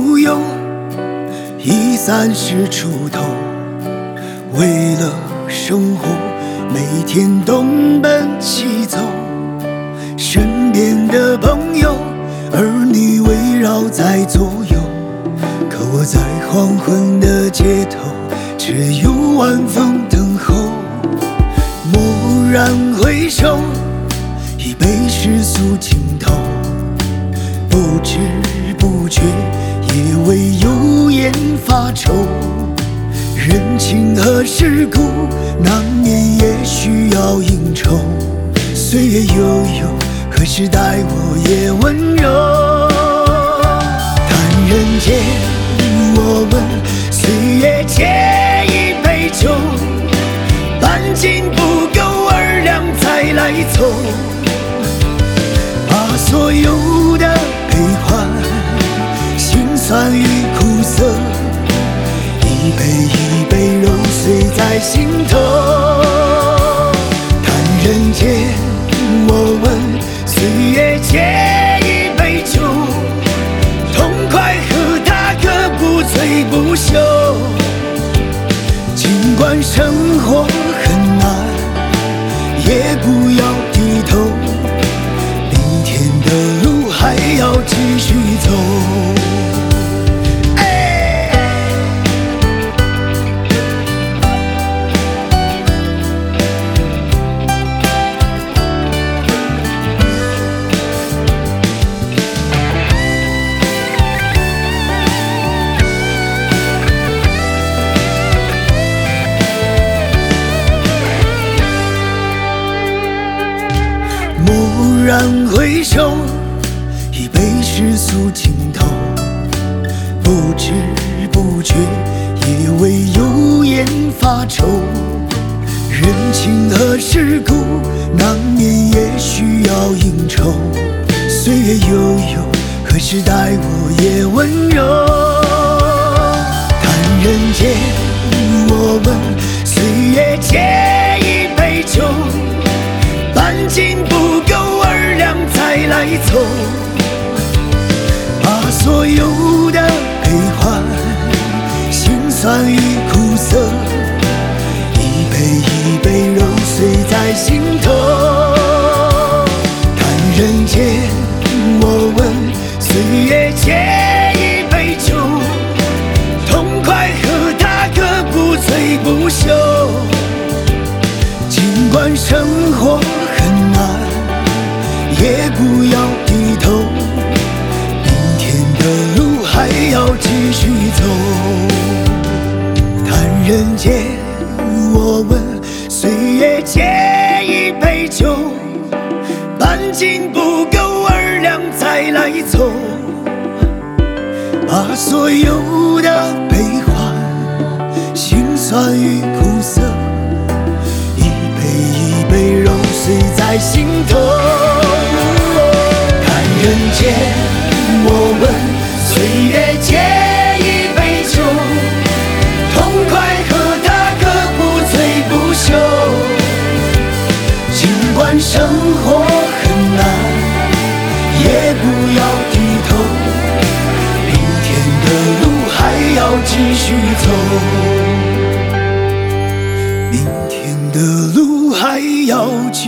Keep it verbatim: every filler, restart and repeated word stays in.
富有已三十出头，为了生活每天东奔西走，身边的朋友儿女围绕在左右，可我在黄昏的街头只有晚风等候。蓦然回首，已被世俗浸透，不知不觉也为油盐发愁。人情和世故难免也需要应酬，岁月悠悠，何时待我也温柔。叹人间，我问岁月借一杯酒，半斤不够二两再来凑，把所有的悲欢辛酸与苦涩，一杯一杯揉碎在心头。叹人间，我问岁月借一杯酒，痛快喝它个不醉不休。尽管生活很难，也不要低头，明天的路还要继续走。蓦然回首，已被世俗浸透，不知不觉也为油盐发愁。人情和世故难免也需要应酬，岁月悠悠，何时待我也温柔。叹人间，我问岁月借一杯酒，半斤不够二两再来凑，把所有的悲欢辛酸与苦涩，一杯一杯揉碎在心头。叹人间，我问岁月借一杯酒，痛快喝它个不醉不休。尽管生活很难，也不要低头，明天的路还要继续走。叹人间，我问岁月借一杯酒，半斤不够二两再来凑，把所有的悲欢辛酸与苦涩，一杯一杯揉碎在心头。看人间，我问岁月借一杯酒，痛快喝它个不醉不休。尽管生活很难，也不要低头，明天的路还要继续走，明天的路还要继续走。